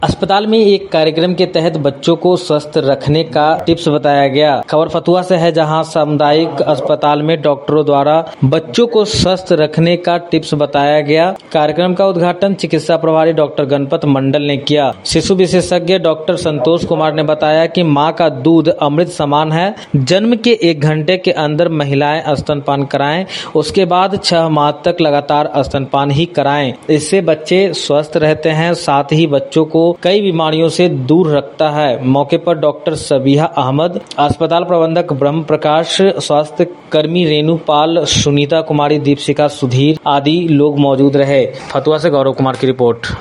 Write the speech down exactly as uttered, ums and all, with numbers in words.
अस्पताल में एक कार्यक्रम के तहत बच्चों को स्वस्थ रखने का टिप्स बताया गया। खबर फतुहा से है, जहां सामुदायिक अस्पताल में डॉक्टरों द्वारा बच्चों को स्वस्थ रखने का टिप्स बताया गया। कार्यक्रम का उद्घाटन चिकित्सा प्रभारी डॉक्टर गणपत मंडल ने किया। शिशु विशेषज्ञ डॉक्टर संतोष कुमार ने बताया कि मां का दूध अमृत समान है। जन्म के एक घंटे के अंदर महिलाएं स्तनपान कराएं, उसके बाद छह माह तक लगातार स्तनपान ही कराएं। इससे बच्चे स्वस्थ रहते हैं, साथ ही बच्चों को कई बीमारियों से दूर रखता है। मौके पर डॉक्टर सबीहा अहमद, अस्पताल प्रबंधक ब्रह्म प्रकाश, स्वास्थ्य कर्मी रेणु पाल, सुनीता कुमारी, दीपशिका, सुधीर आदि लोग मौजूद रहे। फतुहा से गौरव कुमार की रिपोर्ट।